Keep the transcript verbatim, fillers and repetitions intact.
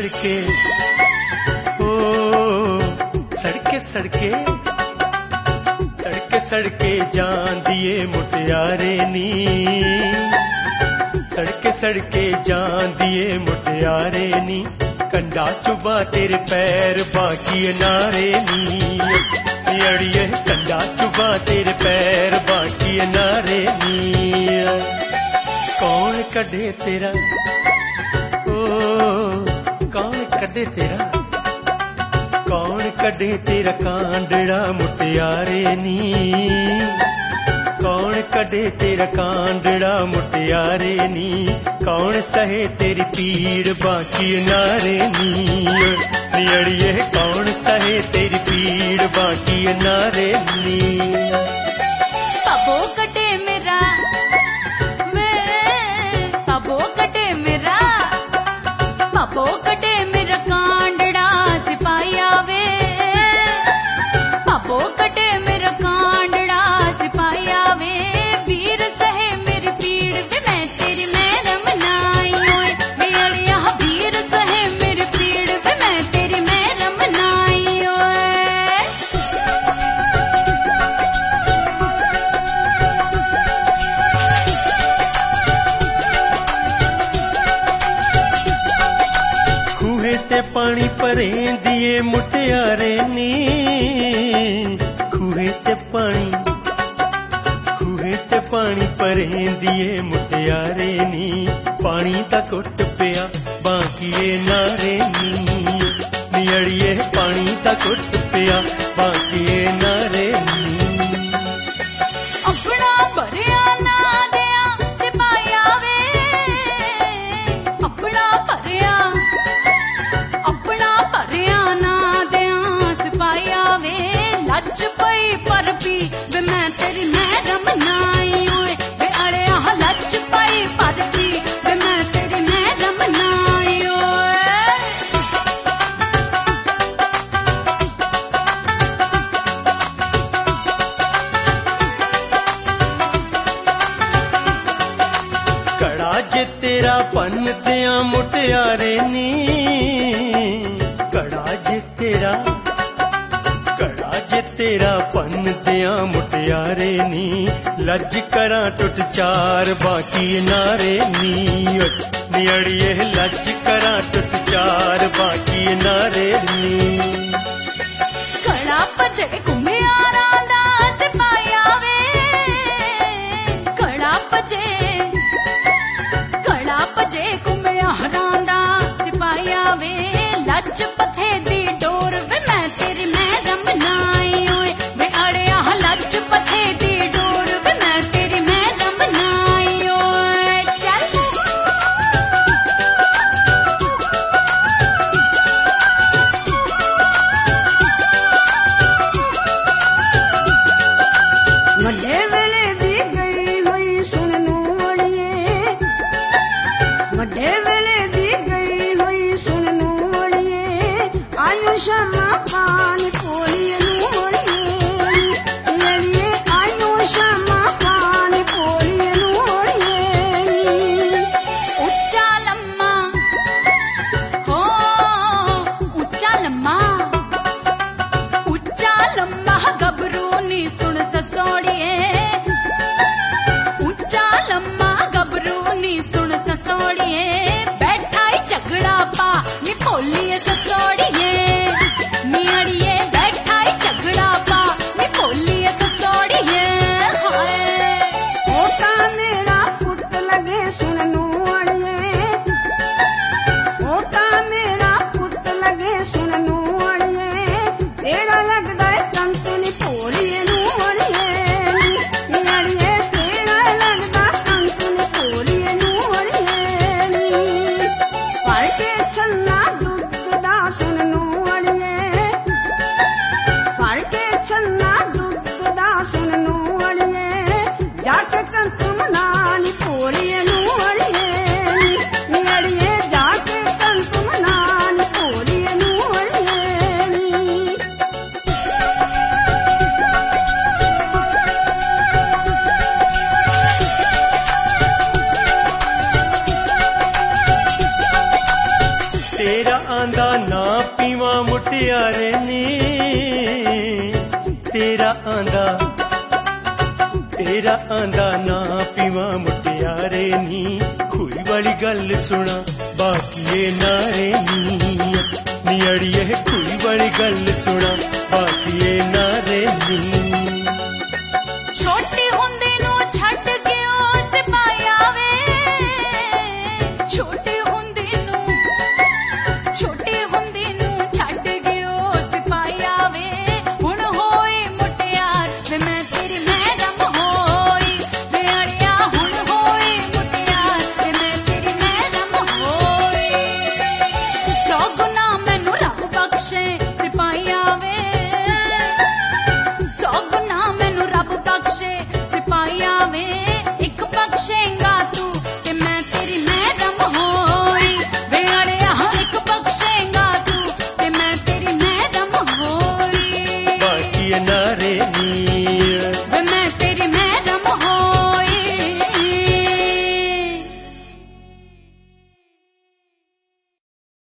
सड़के ओ सड़के सड़के सड़के सड़के जान दिए मुटियारे नी, सड़के सड़के जान दिए मुटियारे नी, कंडा चुबा तेरे पैर बाकी नारे नी, अड़िए कंडा चुबा तेरे पैर बाकी नारे नी। कौन कढ़े तेरा ओ कौन कढ़े तेरा, कौन कढ़े तेरा कांडड़ा मुटियारे नी, कौन कढ़े तेरा कांडड़ा मुटियारे नी, कौन सहे तेरी पीड़ बाकी नारे नी, अड़िए कौन सहे तेरी पीड़ बाकी नारे नी। पबो कटे मेरा वे पबो कटे मेरा, पबो कटे मेरा कांडड़ा सिपाही आवे, पबो कटे मेरा कांडड़ा सिपाही आवे, वीर सहे मेरी पीड़ वे मैं तेरी मैरम नाई ओए, वे अड़िया वीर सहे मेरी पीड़ वे मैं तेरी मैरम नाई ओए। खूहे ते पानी भरें दिए मुटियारे नी, खूहे ते पानी खूहे ते पानी भरें दिए मुटियारे नी, पानी दा घुट पिया बाकी नारे नी, अड़िए पानी दा घुट पिया बाकी नारे नी। अपना भरिया ना दिया सिपाही आवे, अपना भरिया अपना भरिया ना दिया सिपाही आवे, लच पई पर भी वे मैं तेरी मैरम नाई ओए, वे अड़िया लच पई पर भी वे मैं तेरी मैरम नाई ओए। कड़ा जे तेरा पन दिया मुटियारे नी, कड़ा जे तेरा कड़ा जे तेरा पन दिया मुटियारे नी, लज करा टुट चार बाकी नारे नी, अड़िए लज करा टुट चार बाकी नारे नी। कड़ा पचे घुमियारा दा सिपाही आवे, कड़ा पचे कड़ा पचे घुमियारा दा सिपाही आवे, लच पथे दी डोर वे मैं तेरी मैरम नाई ओए, वे अड़िया लच पथे दी डोर वे मैं तेरी मैरम नाई ओए। चल ਵੱਡੇ ਵੇਲੇ ਦੀ ਗਈ ਹੋਈ ਸੁਣ ਨੂੰ ਅੜੀਏ, ਵੱਡੇ ਵੇਲੇ ਦੀ ਗਈ ਹੋਈ ਸੁਣ ਨੂੰ ਅੜੀਏ, ਆਇਓ ਸ਼ਾਮਾਂ ਪਾਣੀ ਪੋਲੀਏ ਨੂੰ ਅੜੀਏ, ਅੜੀਏ ਆਇਓ ਸ਼ਾਮਾਂ ਪਾਣੀ ਪੋਲੀਏ ਨੂੰ ਅੜੀਏ। ऊंचा लम्मा हो ऊंचा लम्मा ऊंचा लम्मा गबरू नी सुन ससोड़िए, ऊंचा लम्मा गबरू नी सुन ससोड़िए, बैठा ही झगड़ा पा नी भोलिए ससोड़िए, नी अड़िए बैठा ही झगड़ा पा नी भोलिए ससोड़िए। हाय ओटा मेरा पुत लगे सुन ਨੂੰ ਅੜੀਏ, ओटा मेरा पुत लगे सुन ਨੂੰ ਅੜੀਏ, ਤੇਰਾ ਲੱਗਦਾ ਏ ਕੰਤ ਨੀ ਭੋਲੀਏ ਨੂੰ ਅੜੀਏ, ਨੀ ਅੜੀਏ ਤੇਰਾ ਲੱਗਦਾ ਕੰਤ ਨੀ ਭੋਲੀਏ ਨੂੰ ਅੜੀਏ ਨੀ, ਭਰ ਕੇ ਛੱਲਾ ਦੁੱਧ ਦਾ ਸੁਣ ਨੂੰ ਅੜੀਏ, पीवा मुटियारे नी तेरा आंदा तेरा आंदा ना पीवा मुटियारे नी खुई वाली गल सुना बाकी ये नारे नी नी अड़िए खुई वाली गल सुना बाकी ये नारे नी